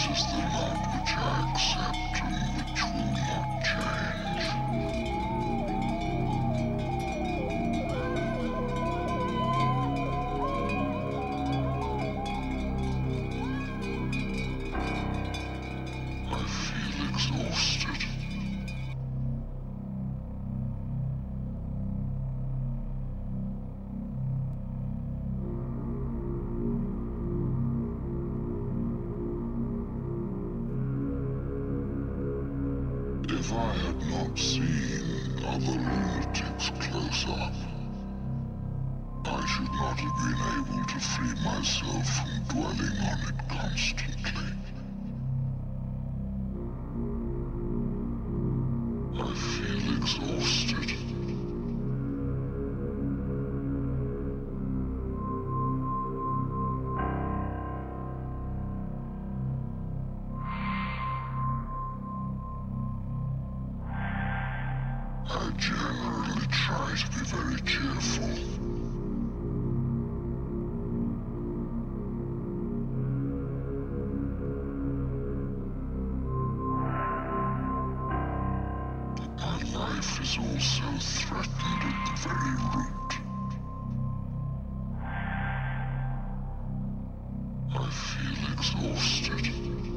is the love which I accept and which will not change. I feel exhausted. If I had not seen other lunatics close up, I should not have been able to free myself from dwelling on it constantly. I feel exhausted. I generally try to be very cheerful. But my life is also threatened at the very root. I feel exhausted.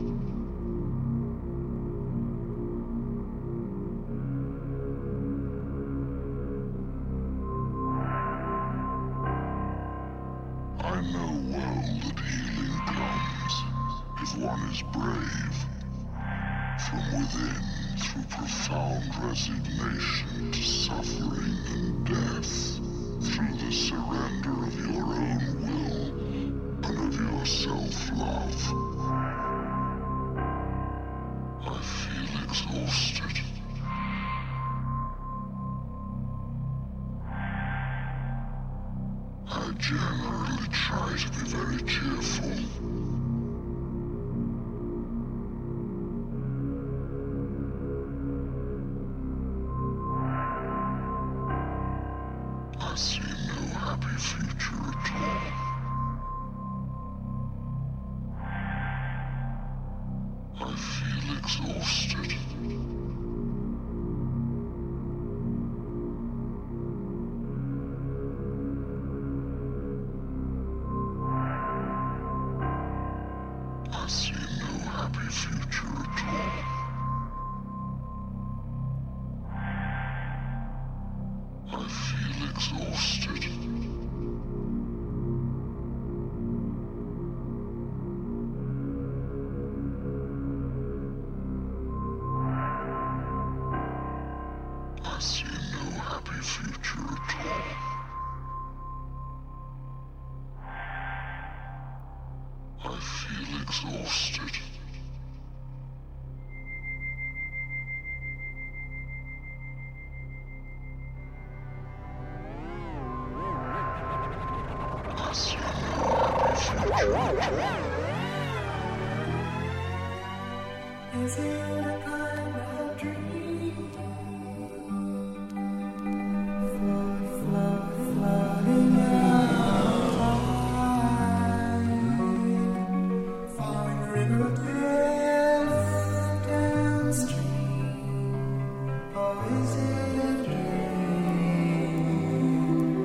I know well that healing comes if one is brave, from within through profound resignation to suffering and death, through the surrender of your own will and of your self-love. I feel exhausted. I generally try to be very cheerful. I see no happy future at all. I feel exhausted. I see no happy future at all. I feel exhausted. I see no happy future at all. I feel exhausted. I see no happy future at all. Is it a kind of dream? Floating out time, following the river downstream. Or is it a dream?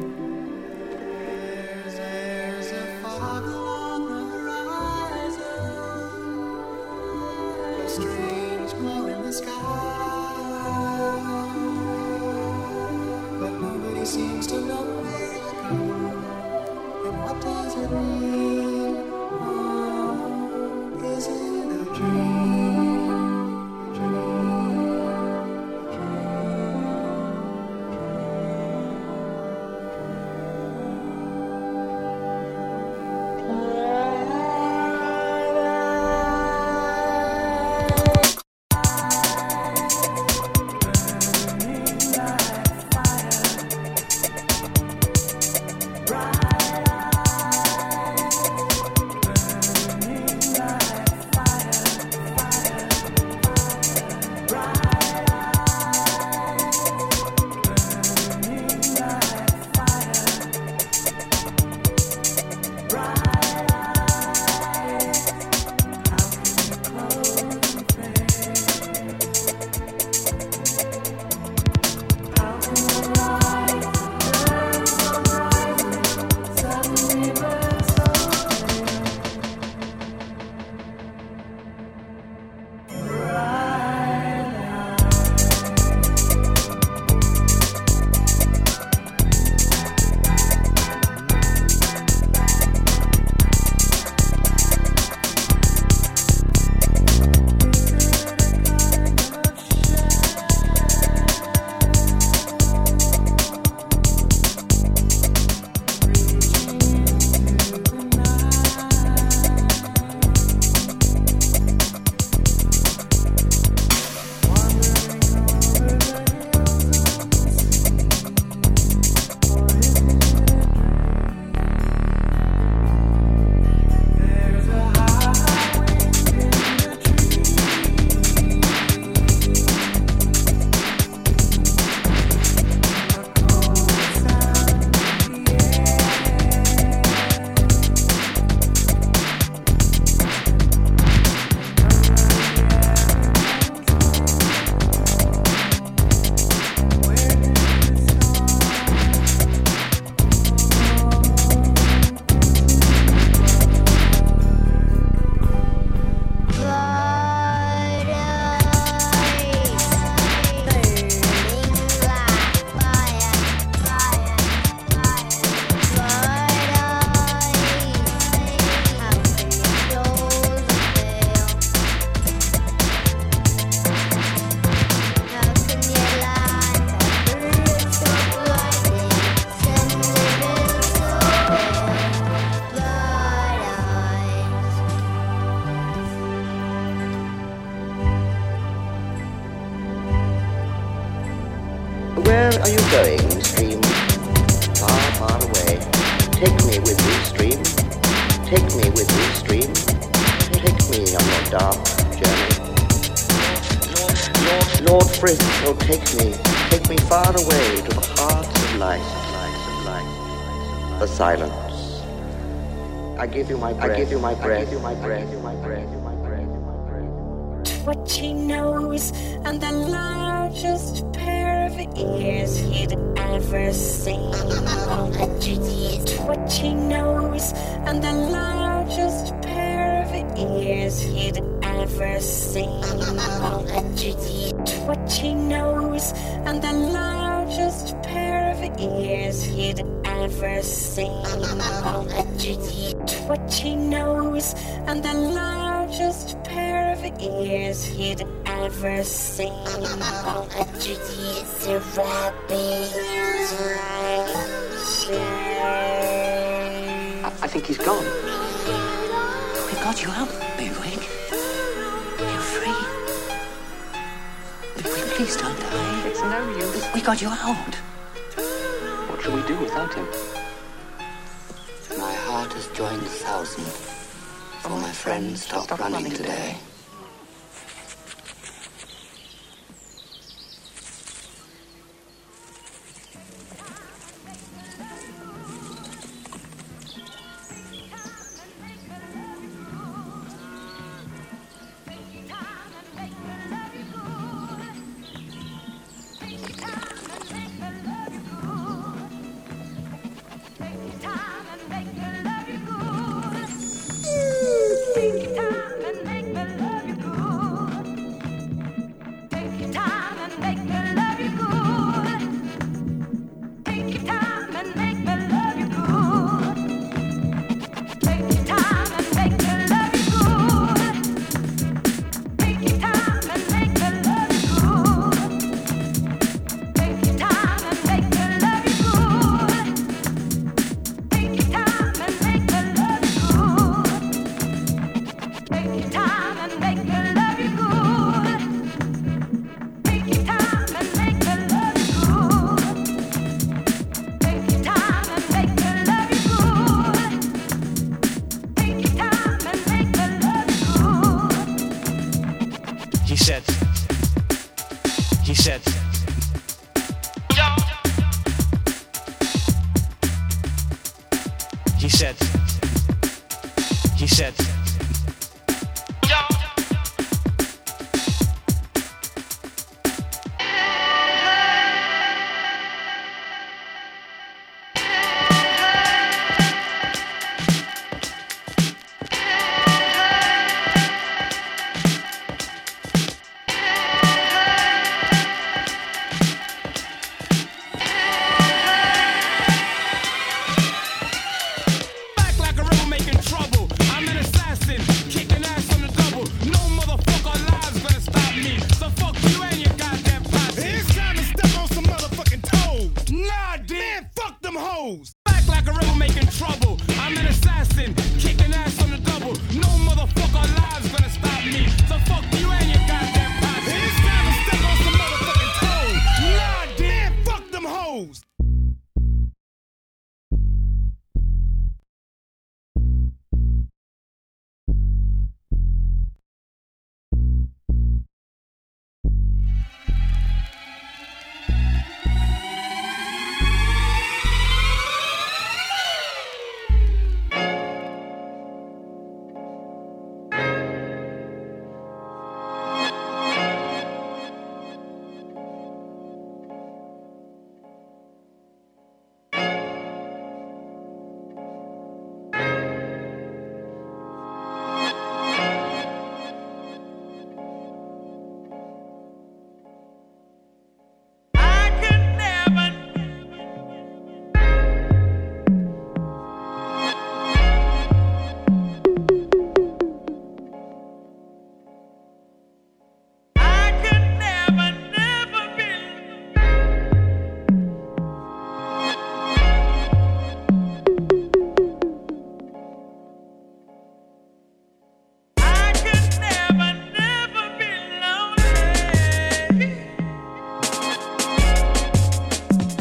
There's a fog along the horizon, a strange glowing Take me with you, stream. Take me on your dark journey. Lord Frith, oh take me far away to the heart of light, the silence. I give you my breath, I give you my breath, I give you my breath, I give you my breath, my breath, my breath. Twitchy nose and the largest pair of ears he'd ever seen. Twitchy nose and the largest pair of ears he'd ever seen. Twitchy nose and the largest pair of ears he'd ever seen. Twitchy nose and the largest pair of ears he'd ever seen. The rabbit. I think he's gone. We got you out, Bigwig. You're free. Please don't die. It's no use. We got you out. What shall we do without him? My heart has joined the 1,000. For my friends stopped running today.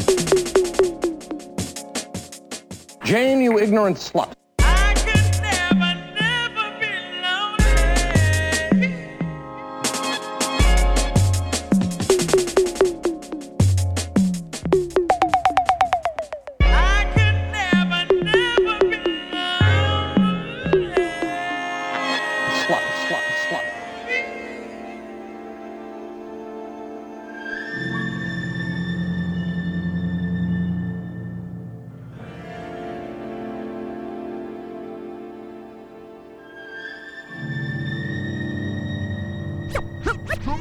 Jane, you ignorant slut.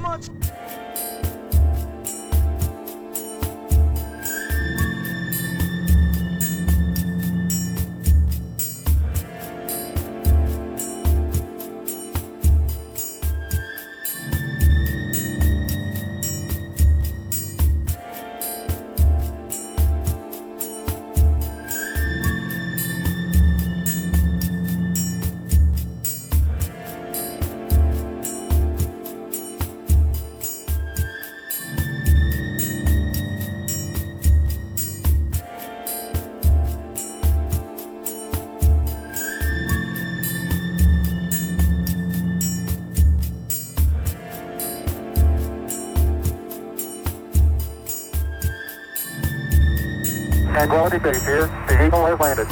Tranquility Base here. The Eagle has landed.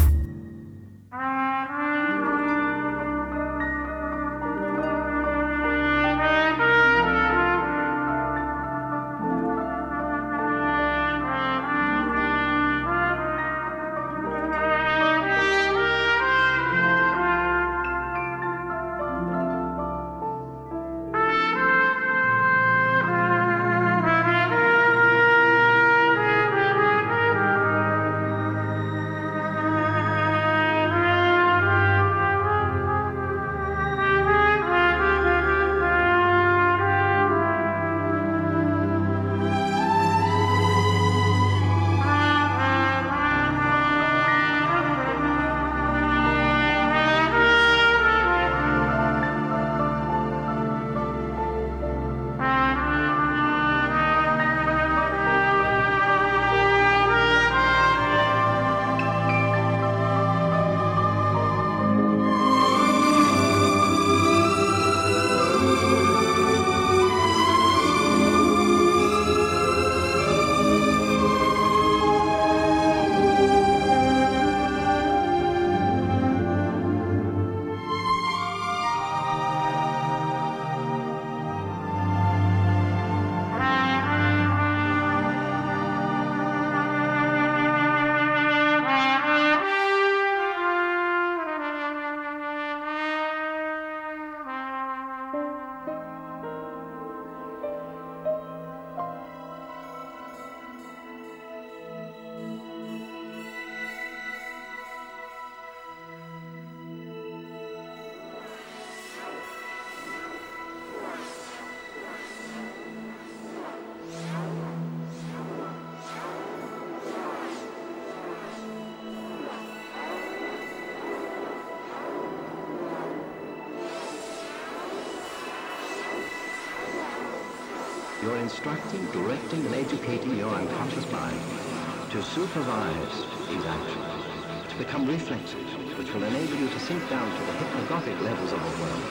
You're instructing, directing, and educating your unconscious mind to supervise these actions, to become reflexive, which will enable you to sink down to the hypnagogic levels of awareness.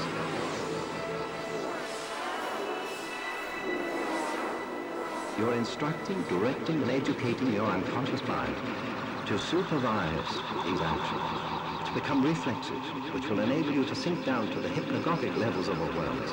You're instructing, directing, and educating your unconscious mind to supervise these actions, to become reflexive, which will enable you to sink down to the hypnagogic levels of awareness.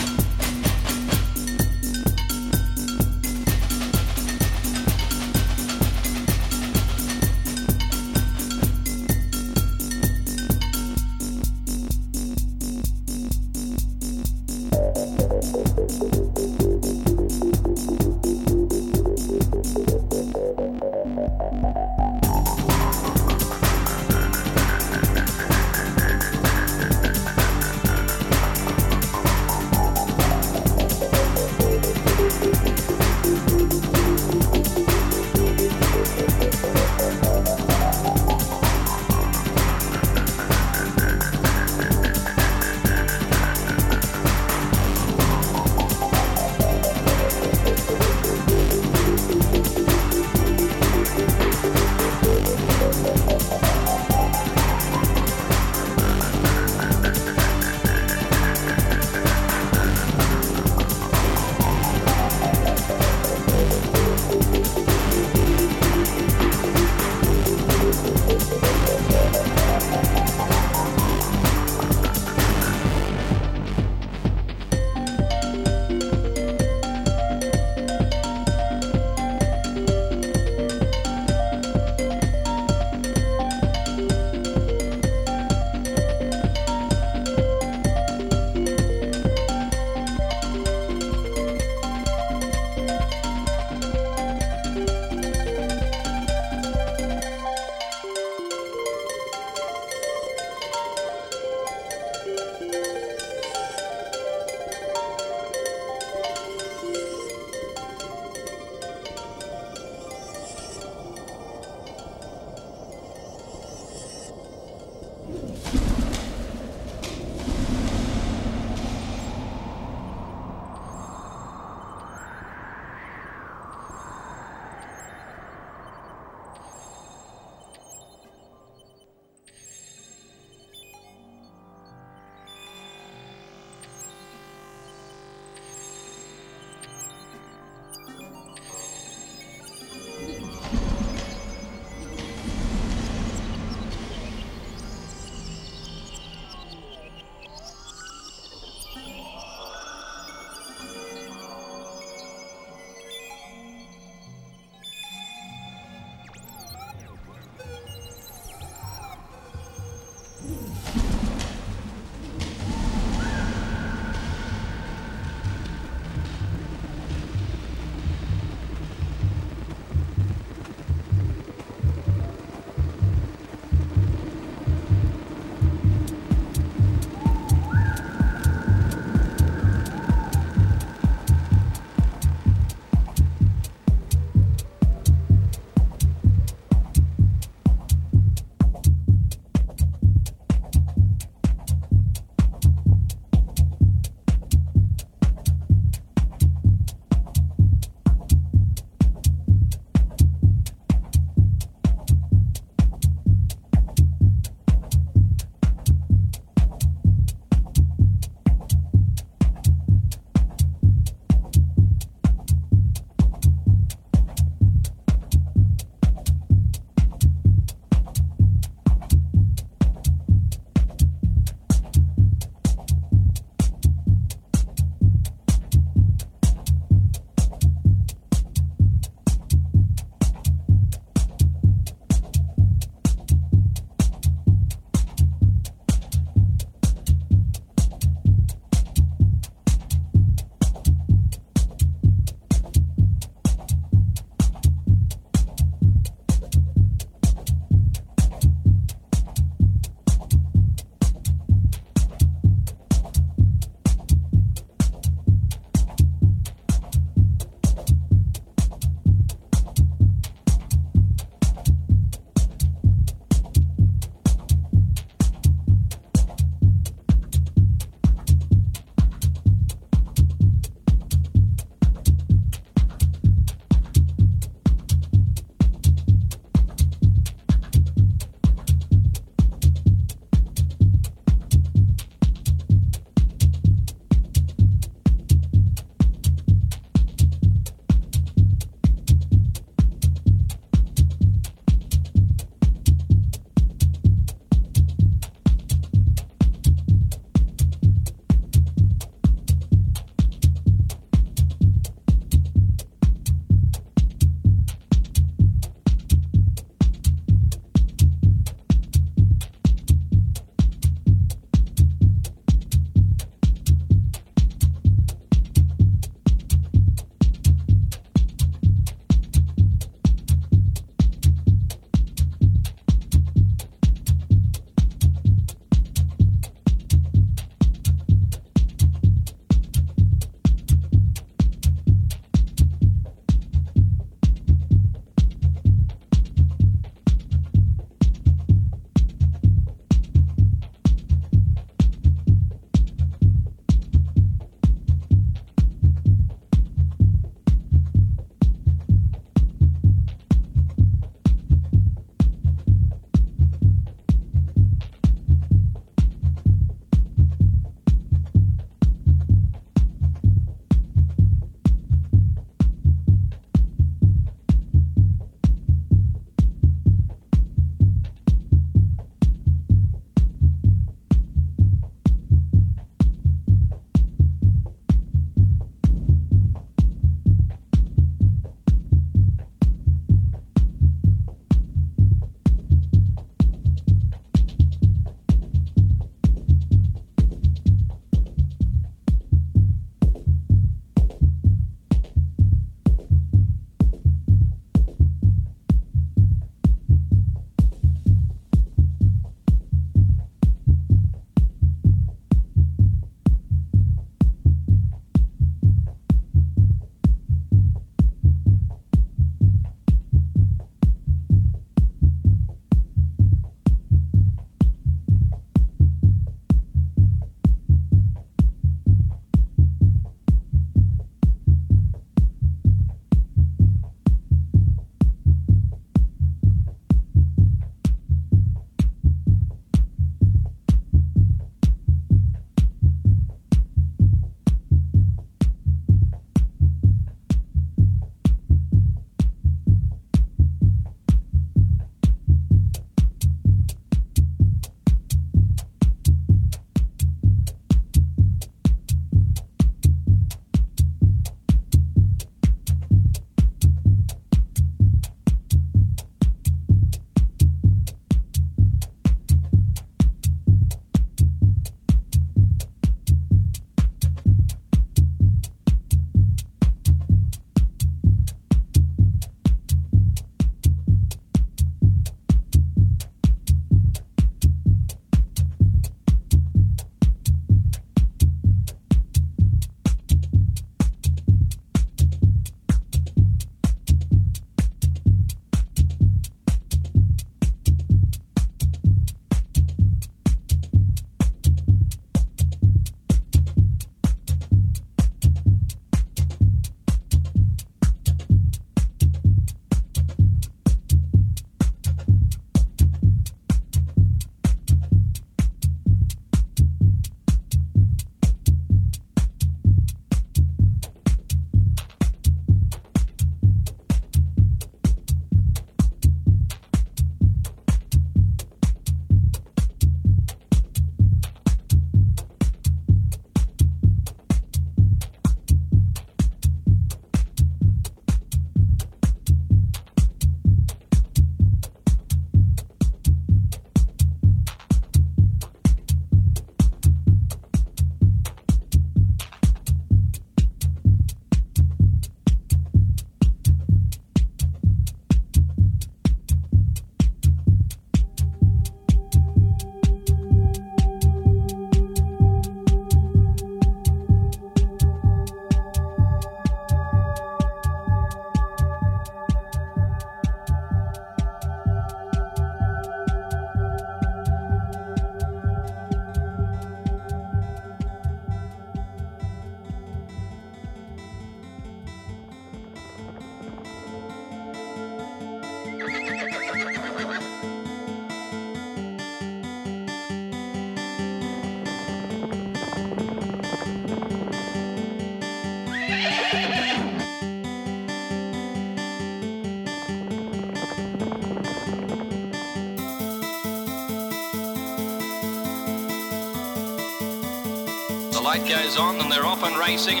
light goes on and they're off and racing.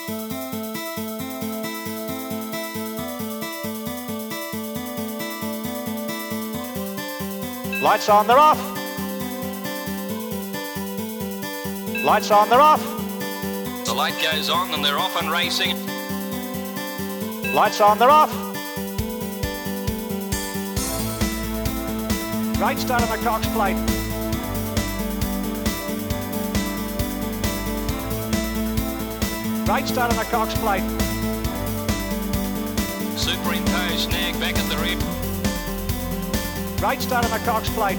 Lights on, they're off. Lights on, they're off. The light goes on and they're off and racing. Lights on, they're off. Right start on the Cox plate. Right start on the Cox plate. Superimpose snag back at the rear. Right start on the Cox plate.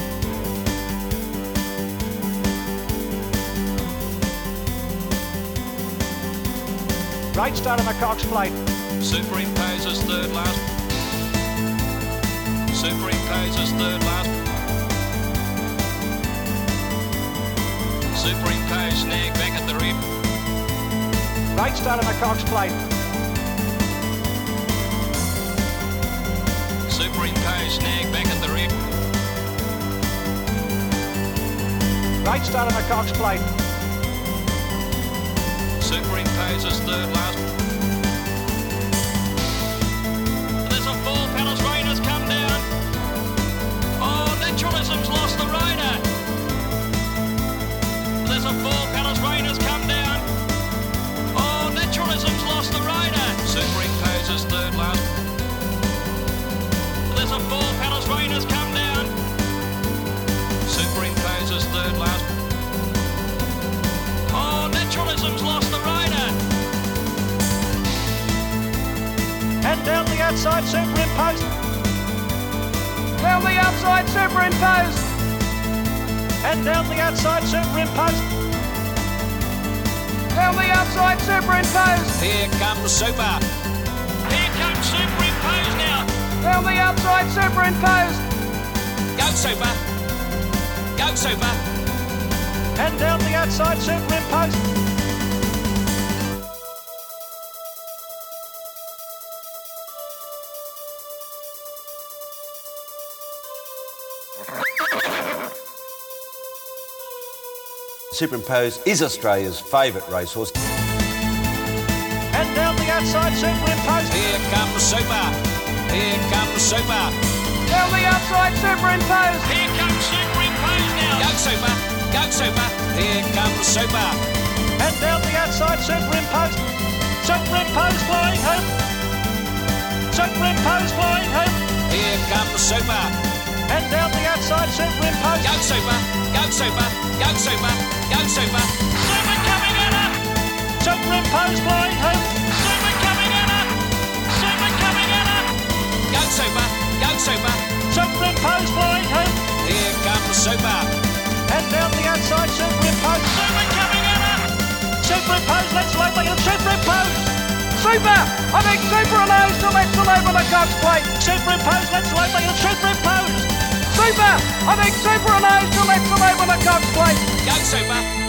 Right start on the Cox plate. Superimposes third last. Superimposes third last. Superimpose snag back at the rear. Right start on the Cox plate. Superimpose snag back at the rear. Right start on the Cox plate. Superimposes third last. There's a fall, Palace Rain has come down. Oh, Naturalism's lost the rider. There's a fall, Palace Rain has come down. Oh, Naturalism's lost the rider. Superimposes third last. There's a fall, Palace Rain has come down. Superimposes third last. Oh, Naturalism's lost the rider. And down the outside, Superimpose. Down the outside, Superimpose. And down the outside, Superimpose. Down the outside, Superimpose. Here comes Super. Here comes Superimpose now. Down the outside, Superimpose. Go Super. Go Super. And down the outside, Superimpose. Superimpose is Australia's favourite racehorse. And down the outside, Superimpose. Here comes Super. Here comes Super. Down the outside, Superimpose. Here comes Superimpose now. Go Super. Go Super. Here comes Super. And down the outside, Superimpose. Superimpose flying home. Superimpose flying home. Here comes Super. And down the outside, Superimpose. Go Super. Go Super. Go Super. Go Super. Super coming at her. Superimpose flying home. Super coming at her. Super coming at her. Go Super. Go Super. Superimpose flying home. Here comes Super. And down the outside, Superimpose. Super coming at her. Superimpose, let's load and Superimpose. Super! I think Super allows to let all over the Cox plate. Superimpose, let's load and Superimpose. Super! I think Super allows to let all over the Cox plate. Go Super.